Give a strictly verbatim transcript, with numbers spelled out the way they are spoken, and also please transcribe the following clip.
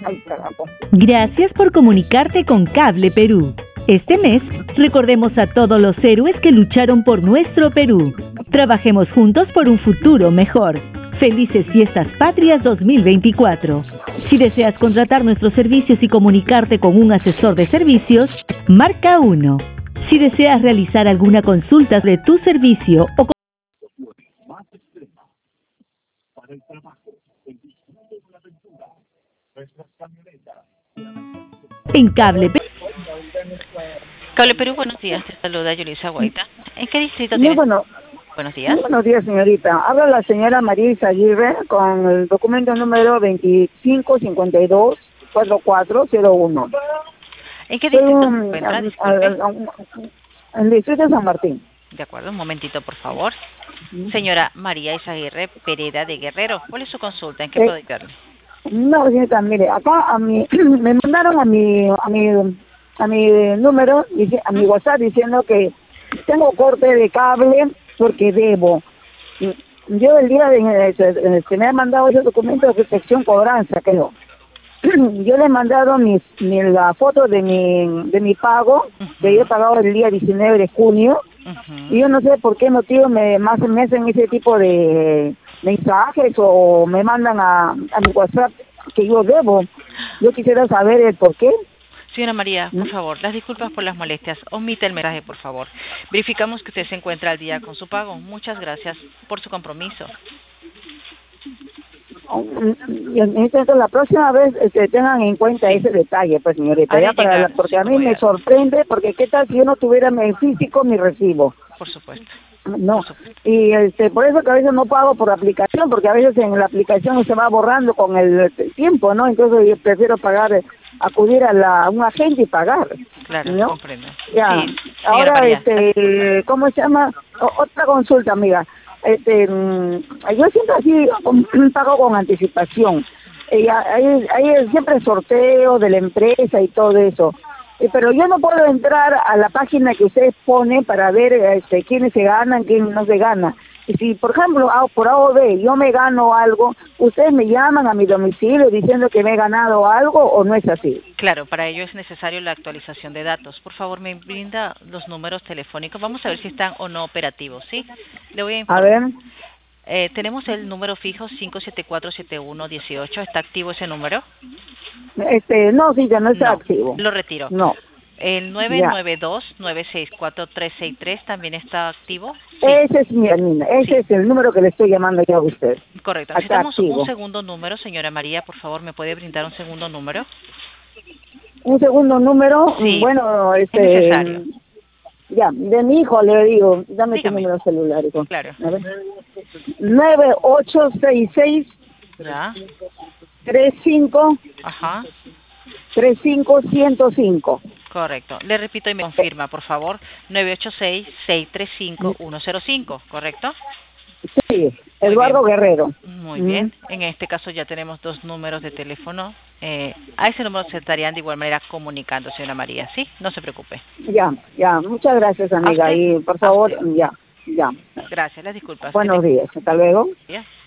Ay, carajo. Gracias por comunicarte con Cable Perú. Este mes, recordemos a todos los héroes que lucharon por nuestro Perú. Trabajemos juntos por un futuro mejor. Felices Fiestas Patrias dos mil veinticuatro. Si deseas contratar nuestros servicios y comunicarte con un asesor de servicios, marca uno. Si deseas realizar alguna consulta de tu servicio o en Cable Perú. Cable Perú, buenos días. Te saluda Yulisa Guaita. ¿En qué distrito Muy tienes? bueno. Buenos días. Muy buenos días, señorita. Habla la señora María Aguirre con el documento número veinticinco cincuenta y dos cuarenta y cuatro cero uno. ¿En qué distrito Soy se un- encuentra? al- Disculpe. al- al- En el distrito de San Martín. De acuerdo, un momentito, por favor. Señora María Isaguirre Pereda de Guerrero, ¿cuál es su consulta? ¿En qué Eh, puedo ayudarle? No, señorita, mire, acá a mi, me mandaron a mi, a mi, a mi número, dice- a mi WhatsApp diciendo que tengo corte de cable porque debo. Y yo el día de de- que me han mandado ese documento de protección cobranza, creo. Yo le he mandado mis, mi, la foto de mi, de mi pago, que yo he pagado el día diecinueve de junio, Ujú. y yo no sé por qué motivo me, más me hacen ese tipo de mensajes o me mandan a, a mi WhatsApp que yo debo. Yo quisiera saber el por qué. Señora María, por ¿Mm? favor, las disculpas por las molestias. Omite el mensaje, por favor. Verificamos que usted se encuentra al día con su pago. Muchas gracias por su compromiso. Y entonces la próxima vez este, tengan en cuenta Sí. ese detalle, pues señorita, Haré ya para la, llegar porque su a mí me comodidad. sorprende, porque qué tal si yo no tuviera en físico mi recibo. Por supuesto. No, Por supuesto. y este, por eso que a veces no pago por aplicación, porque a veces en la aplicación se va borrando con el tiempo, ¿no? Entonces yo prefiero pagar, eh, acudir a, la, a un agente y pagar, Claro, ¿no? comprendo. Ya, Sí, señora ahora, María. las disculpas. este, ¿cómo se llama? O- otra consulta, amiga. Este, mm, yo siempre así con- pago con anticipación. Eh, hay, hay siempre sorteo de la empresa y todo eso. Eh, pero yo no puedo entrar a la página que ustedes ponen para ver este, quiénes se ganan, quién no se gana. Y si, por ejemplo, a- por A o B yo me gano algo, ¿ustedes me llaman a mi domicilio diciendo que me he ganado algo o no es así? Claro, para ello es necesario la actualización de datos. Por favor, me brinda los números telefónicos. Vamos a ver si están o no operativos, ¿sí? Le voy a A informar. ver, Eh, tenemos el número fijo cinco siete cuatro siete uno uno ocho. ¿Está activo ese número? este, no, sí, ya no está No, activo. lo retiro. No, El nueve ya. nueve dos nueve seis cuatro tres seis tres también está activo. Sí, Ese es mi hermana, ese Sí. es el número que le estoy llamando yo a usted. correcto. Está Necesitamos un activo. segundo número, señora María. Por favor, ¿me puede brindar un segundo número? Un segundo número, Sí, bueno, es este, necesario. ya, de mi hijo le digo, dame tu Dígame. número celular, hijo. Claro. A ver. nueve ocho seis seis Ya. tres cinco Ajá. tres cinco uno cero cinco. Correcto. Le repito y me confirma, por favor. nueve ocho seis seis tres cinco uno cero cinco, ¿correcto? Sí, Eduardo Guerrero. Muy Mm. bien. En este caso ya tenemos dos números de teléfono. Eh, a ese número se estarían de igual manera comunicando, señora María, ¿sí? No se preocupe. Ya, ya, muchas gracias, ¿A amiga. usted? Y por A favor, usted. ya, ya. Gracias, las disculpas. Que Buenos tenga días, hasta luego. buen día.